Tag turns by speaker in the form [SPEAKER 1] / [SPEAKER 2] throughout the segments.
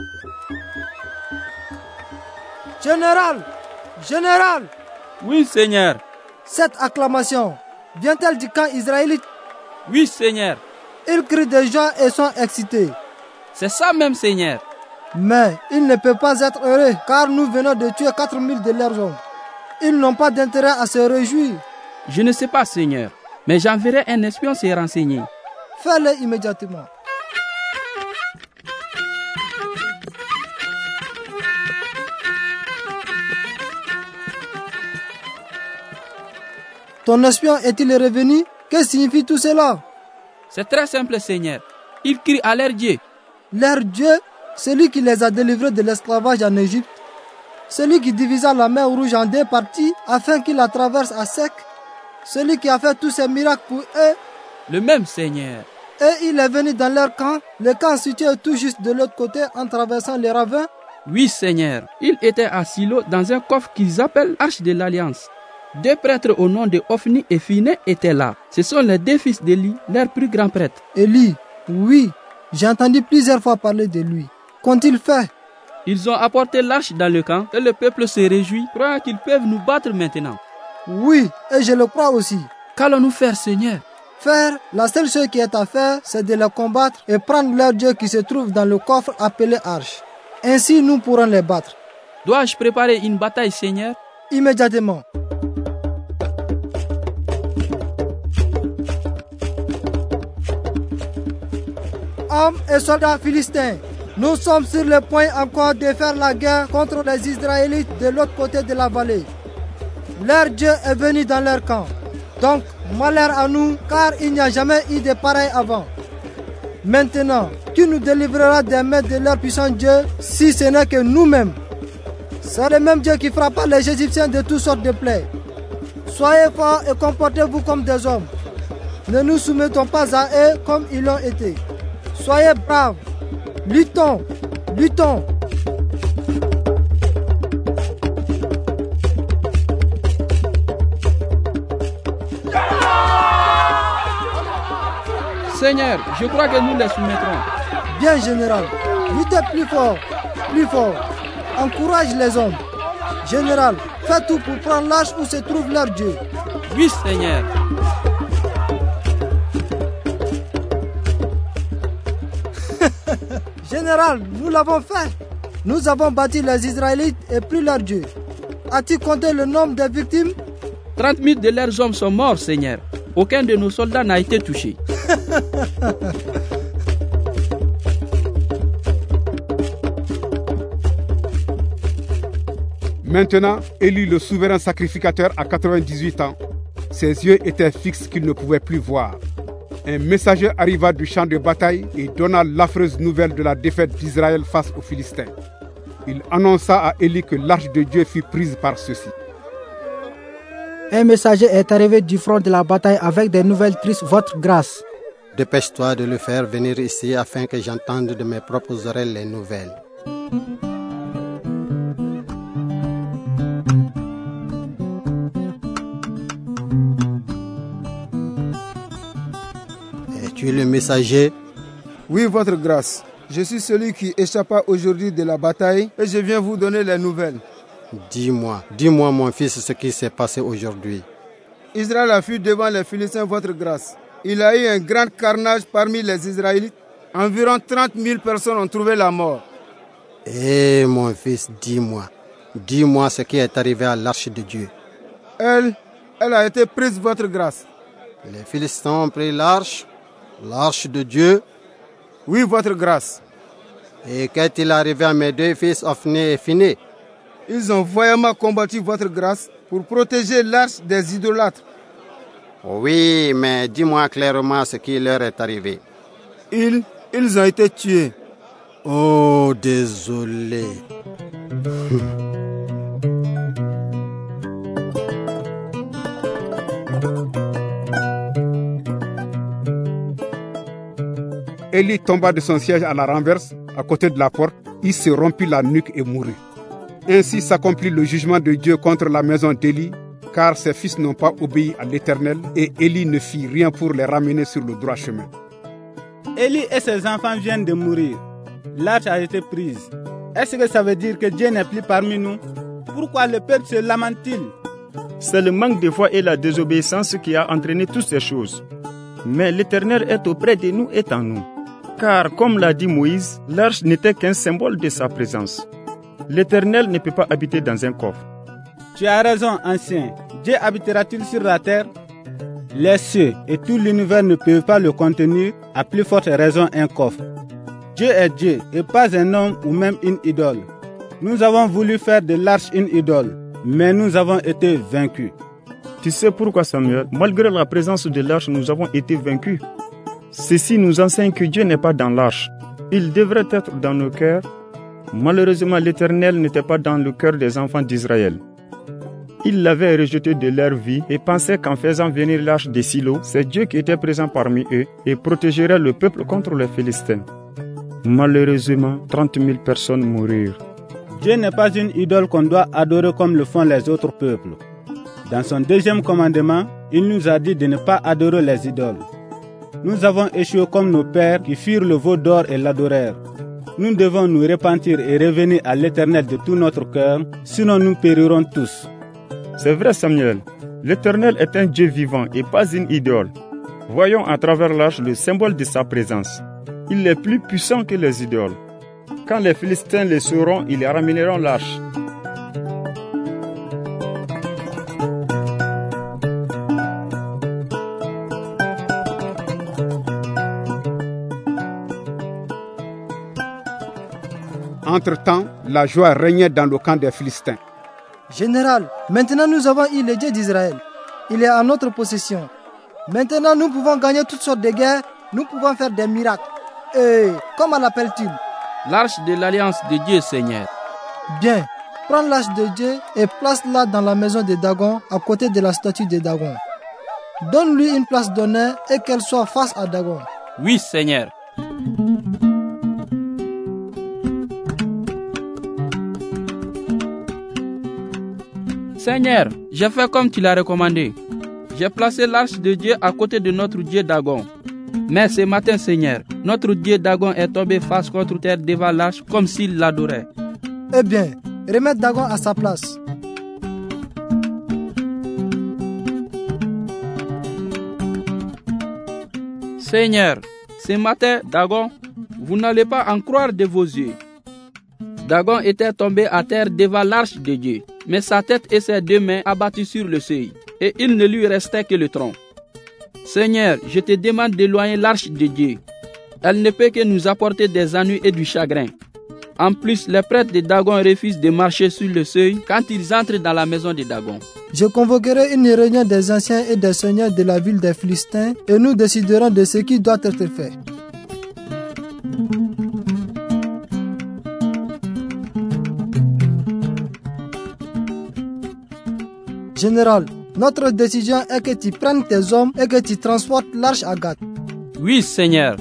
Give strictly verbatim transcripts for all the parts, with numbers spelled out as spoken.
[SPEAKER 1] Général, général.
[SPEAKER 2] Oui, Seigneur.
[SPEAKER 1] Cette acclamation vient-elle du camp israélite?
[SPEAKER 2] Oui, Seigneur.
[SPEAKER 1] Ils crient de joie et sont excités.
[SPEAKER 2] C'est ça même, Seigneur.
[SPEAKER 1] Mais ils ne peuvent pas être heureux, car nous venons de tuer quatre mille de leurs hommes. Ils n'ont pas d'intérêt à se réjouir.
[SPEAKER 2] Je ne sais pas, Seigneur, mais j'enverrai un espion se renseigner.
[SPEAKER 1] Fais-le immédiatement. Ton espion est-il revenu? Que signifie tout cela?
[SPEAKER 2] C'est très simple, Seigneur. Ils crient à leur Dieu.
[SPEAKER 1] Leur Dieu, celui qui les a délivrés de l'esclavage en Égypte, celui qui divisa la mer Rouge en deux parties afin qu'ils la traversent à sec, celui qui a fait tous ces miracles pour eux.
[SPEAKER 2] Le même, Seigneur.
[SPEAKER 1] Et il est venu dans leur camp, le camp situé tout juste de l'autre côté en traversant les ravins.
[SPEAKER 2] Oui, Seigneur. Il était à Silo dans un coffre qu'ils appellent Arche de l'Alliance. Deux prêtres au nom de Ophni et Phiné étaient là. Ce sont les deux fils d'Élie, leurs plus grands prêtres.
[SPEAKER 1] Élie, oui, j'ai entendu plusieurs fois parler de lui. Qu'ont-ils fait?
[SPEAKER 2] Ils ont apporté l'arche dans le camp et le peuple se réjouit, croyant qu'ils peuvent nous battre maintenant.
[SPEAKER 1] Oui, et je le crois aussi.
[SPEAKER 2] Qu'allons-nous faire, Seigneur?
[SPEAKER 1] Faire, la seule chose qui est à faire, c'est de les combattre et prendre leur Dieu qui se trouve dans le coffre appelé Arche. Ainsi, nous pourrons les battre.
[SPEAKER 2] Dois-je préparer une bataille, Seigneur?
[SPEAKER 1] Immédiatement. Hommes et soldats philistins, nous sommes sur le point encore de faire la guerre contre les Israélites de l'autre côté de la vallée. Leur Dieu est venu dans leur camp. Donc, malheur à nous, car il n'y a jamais eu de pareil avant. Maintenant, qui nous délivrera des mains de leur puissant Dieu, si ce n'est que nous-mêmes? C'est le même Dieu qui frappa les Égyptiens de toutes sortes de plaies. Soyez forts et comportez-vous comme des hommes. Ne nous soumettons pas à eux comme ils l'ont été. Soyez braves. Luttons, luttons.
[SPEAKER 2] Seigneur, je crois que nous les soumettrons.
[SPEAKER 1] Bien, général. Luttez plus fort, plus fort. Encourage les hommes. Général, fais tout pour prendre l'arche où se trouve leur Dieu.
[SPEAKER 2] Oui, Seigneur.
[SPEAKER 1] Général, nous l'avons fait. Nous avons bâti les Israélites et pris leur Dieu. As-tu compté le nombre des victimes?
[SPEAKER 2] Trente mille de leurs hommes sont morts, Seigneur. Aucun de nos soldats n'a été touché.
[SPEAKER 3] Maintenant, Élie, le souverain sacrificateur, a quatre-vingt-dix-huit ans. Ses yeux étaient fixes qu'il ne pouvait plus voir. Un messager arriva du champ de bataille et donna l'affreuse nouvelle de la défaite d'Israël face aux Philistins. Il annonça à Élie que l'arche de Dieu fut prise par ceux-ci.
[SPEAKER 1] Un messager est arrivé du front de la bataille avec des nouvelles tristes, votre grâce.
[SPEAKER 4] Dépêche-toi de le faire venir ici afin que j'entende de mes propres oreilles les nouvelles. Es-tu le messager?
[SPEAKER 5] Oui, votre grâce. Je suis celui qui échappa aujourd'hui de la bataille et je viens vous donner les nouvelles.
[SPEAKER 4] Dis-moi, dis-moi mon fils ce qui s'est passé aujourd'hui.
[SPEAKER 5] Israël a fui devant les Philistins, votre grâce. Il y a eu un grand carnage parmi les Israélites. Environ trente mille personnes ont trouvé la mort.
[SPEAKER 4] Eh mon fils, dis-moi, dis-moi ce qui est arrivé à l'arche de Dieu.
[SPEAKER 5] Elle, elle a été prise, votre grâce.
[SPEAKER 4] Les Philistins ont pris l'arche, l'arche de Dieu.
[SPEAKER 5] Oui, votre grâce.
[SPEAKER 4] Et qu'est-il arrivé à mes deux fils, Ophni et Phiné?
[SPEAKER 5] Ils ont vaillamment combattu votre grâce pour protéger l'arche des idolâtres.
[SPEAKER 4] Oui, mais dis-moi clairement ce qui leur est arrivé.
[SPEAKER 5] Ils, ils ont été tués.
[SPEAKER 4] Oh, désolé.
[SPEAKER 3] Élie tomba de son siège à la renverse, à côté de la porte. Il se rompit la nuque et mourut. Ainsi s'accomplit le jugement de Dieu contre la maison d'Élie, car ses fils n'ont pas obéi à l'Éternel, et Élie ne fit rien pour les ramener sur le droit chemin.
[SPEAKER 6] Élie et ses enfants viennent de mourir. L'arche a été prise. Est-ce que ça veut dire que Dieu n'est plus parmi nous? Pourquoi le peuple se lamente-t-il?
[SPEAKER 7] C'est le manque de foi et la désobéissance qui a entraîné toutes ces choses. Mais l'Éternel est auprès de nous et en nous. Car comme l'a dit Moïse, l'arche n'était qu'un symbole de sa présence. L'Éternel ne peut pas habiter dans un coffre.
[SPEAKER 6] Tu as raison, ancien. Dieu habitera-t-il sur la terre? Les cieux et tout l'univers ne peuvent pas le contenir, à plus forte raison un coffre. Dieu est Dieu et pas un homme ou même une idole. Nous avons voulu faire de l'arche une idole, mais nous avons été vaincus.
[SPEAKER 7] Tu sais pourquoi, Samuel? Malgré la présence de l'arche, nous avons été vaincus. Ceci nous enseigne que Dieu n'est pas dans l'arche. Il devrait être dans nos cœurs. Malheureusement, l'Éternel n'était pas dans le cœur des enfants d'Israël. Ils l'avaient rejeté de leur vie et pensaient qu'en faisant venir l'arche de Silo, c'est Dieu qui était présent parmi eux et protégerait le peuple contre les Philistins. Malheureusement, trente mille personnes moururent.
[SPEAKER 6] Dieu n'est pas une idole qu'on doit adorer comme le font les autres peuples. Dans son deuxième commandement, il nous a dit de ne pas adorer les idoles. Nous avons échoué comme nos pères qui firent le veau d'or et l'adorèrent. Nous devons nous repentir et revenir à l'Éternel de tout notre cœur, sinon nous périrons tous.
[SPEAKER 7] C'est vrai, Samuel. L'Éternel est un Dieu vivant et pas une idole. Voyons à travers l'arche le symbole de sa présence. Il est plus puissant que les idoles. Quand les Philistins le sauront, ils ramèneront l'arche.
[SPEAKER 3] Entre-temps, la joie régnait dans le camp des Philistins.
[SPEAKER 1] Général, maintenant nous avons eu le Dieu d'Israël. Il est en notre possession. Maintenant nous pouvons gagner toutes sortes de guerres, nous pouvons faire des miracles. Et comment l'appelle-t-il?
[SPEAKER 2] L'arche de l'alliance de Dieu, Seigneur.
[SPEAKER 1] Bien, prends l'arche de Dieu et place-la dans la maison de Dagon, à côté de la statue de Dagon. Donne-lui une place d'honneur et qu'elle soit face à Dagon.
[SPEAKER 2] Oui, Seigneur. Seigneur, j'ai fait comme tu l'as recommandé. J'ai placé l'arche de Dieu à côté de notre Dieu Dagon. Mais ce matin, Seigneur, notre Dieu Dagon est tombé face contre terre devant l'arche comme s'il l'adorait.
[SPEAKER 1] Eh bien, remets Dagon à sa place.
[SPEAKER 2] Seigneur, ce matin, Dagon, vous n'allez pas en croire de vos yeux. Dagon était tombé à terre devant l'arche de Dieu, mais sa tête et ses deux mains abattues sur le seuil, et il ne lui restait que le tronc. Seigneur, je te demande d'éloigner l'arche de Dieu. Elle ne peut que nous apporter des ennuis et du chagrin. En plus, les prêtres de Dagon refusent de marcher sur le seuil quand ils entrent dans la maison de Dagon.
[SPEAKER 1] Je convoquerai une réunion des anciens et des seigneurs de la ville des Philistins et nous déciderons de ce qui doit être fait. Général, notre décision est que tu prennes tes hommes et que tu transportes l'arche à Gath.
[SPEAKER 2] Oui, Seigneur.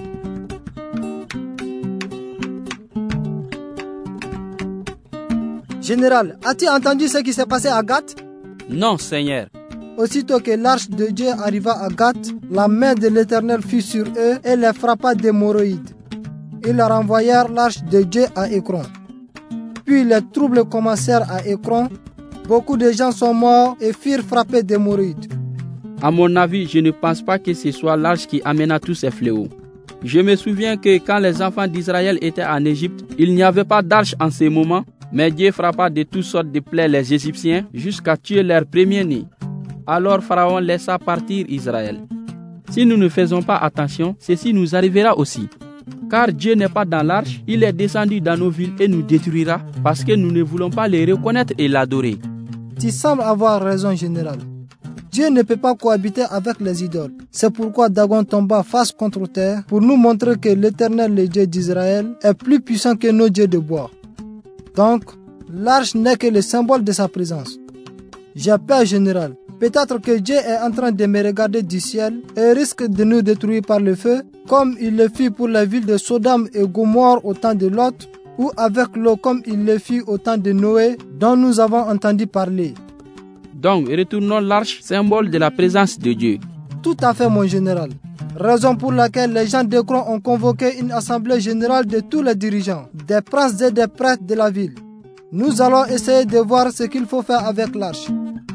[SPEAKER 1] Général, as-tu entendu ce qui s'est passé à Gath?
[SPEAKER 2] Non, Seigneur.
[SPEAKER 1] Aussitôt que l'arche de Dieu arriva à Gath, la main de l'Éternel fut sur eux et les frappa d'hémorroïdes. Ils leur envoyèrent l'arche de Dieu à Écron. Puis les troubles commencèrent à Écron. Beaucoup de gens sont morts et furent frappés d'hémorroïdes.
[SPEAKER 2] À mon avis, je ne pense pas que ce soit l'arche qui amena tous ces fléaux. Je me souviens que quand les enfants d'Israël étaient en Égypte, il n'y avait pas d'arche en ces moments, mais Dieu frappa de toutes sortes de plaies les Égyptiens jusqu'à tuer leur premier-né. Alors Pharaon laissa partir Israël. Si nous ne faisons pas attention, ceci nous arrivera aussi. Car Dieu n'est pas dans l'arche, il est descendu dans nos villes et nous détruira parce que nous ne voulons pas le reconnaître et l'adorer.
[SPEAKER 1] Tu sembles avoir raison, général. Dieu ne peut pas cohabiter avec les idoles. C'est pourquoi Dagon tomba face contre terre pour nous montrer que l'Éternel, le Dieu d'Israël, est plus puissant que nos dieux de bois. Donc, l'arche n'est que le symbole de sa présence. J'ai peur, général. Peut-être que Dieu est en train de me regarder du ciel et risque de nous détruire par le feu, comme il le fit pour la ville de Sodome et Gomorrhe au temps de Lot, ou avec l'eau comme il le fit au temps de Noé, dont nous avons entendu parler.
[SPEAKER 2] Donc, retournons l'arche, symbole de la présence de Dieu.
[SPEAKER 1] Tout à fait, mon général. Raison pour laquelle les gens d'Écron ont convoqué une assemblée générale de tous les dirigeants, des princes et des prêtres de la ville. Nous allons essayer de voir ce qu'il faut faire avec l'arche.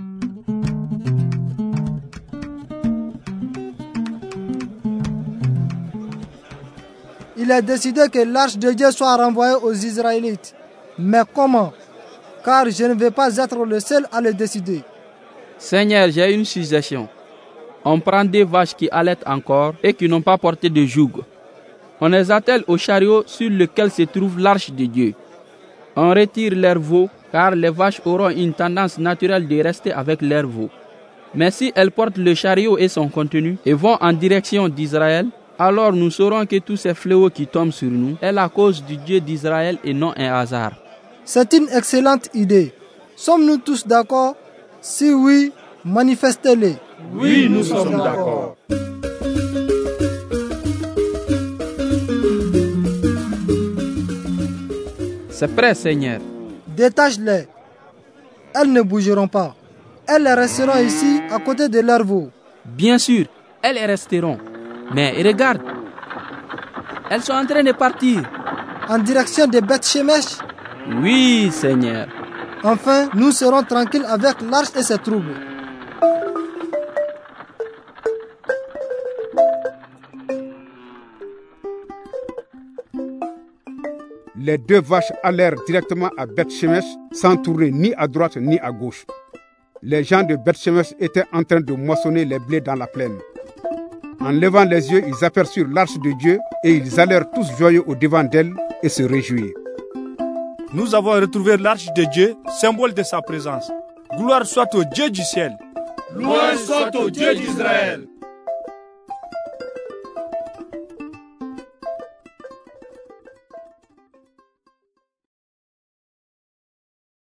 [SPEAKER 1] Il est décidé que l'arche de Dieu soit renvoyée aux Israélites. Mais comment? Car je ne vais pas être le seul à le décider.
[SPEAKER 2] Seigneur, j'ai une suggestion. On prend des vaches qui allaitent encore et qui n'ont pas porté de joug. On les attelle au chariot sur lequel se trouve l'arche de Dieu. On retire leurs veaux, car les vaches auront une tendance naturelle de rester avec leurs veaux. Mais si elles portent le chariot et son contenu et vont en direction d'Israël, alors nous saurons que tous ces fléaux qui tombent sur nous est la cause du Dieu d'Israël et non un hasard.
[SPEAKER 1] C'est une excellente idée. Sommes-nous tous d'accord? Si oui, manifestez-les.
[SPEAKER 8] Oui, nous sommes d'accord.
[SPEAKER 2] C'est prêt, Seigneur.
[SPEAKER 1] Détache-les. Elles ne bougeront pas. Elles resteront ici à côté de leurs veaux.
[SPEAKER 2] Bien sûr, elles resteront. Mais regarde, elles sont en train de partir.
[SPEAKER 1] En direction de Beth-Shemesh?
[SPEAKER 2] Oui, Seigneur.
[SPEAKER 1] Enfin, nous serons tranquilles avec l'arche et ses troubles.
[SPEAKER 3] Les deux vaches allèrent directement à Beth-Shemesh sans tourner ni à droite ni à gauche. Les gens de Beth-Shemesh étaient en train de moissonner les blés dans la plaine. En levant les yeux, ils aperçurent l'arche de Dieu et ils allèrent tous joyeux au-devant d'elle et se réjouir.
[SPEAKER 8] Nous avons retrouvé l'arche de Dieu, symbole de sa présence. Gloire soit au Dieu du ciel.
[SPEAKER 9] Louange soit au Dieu d'Israël.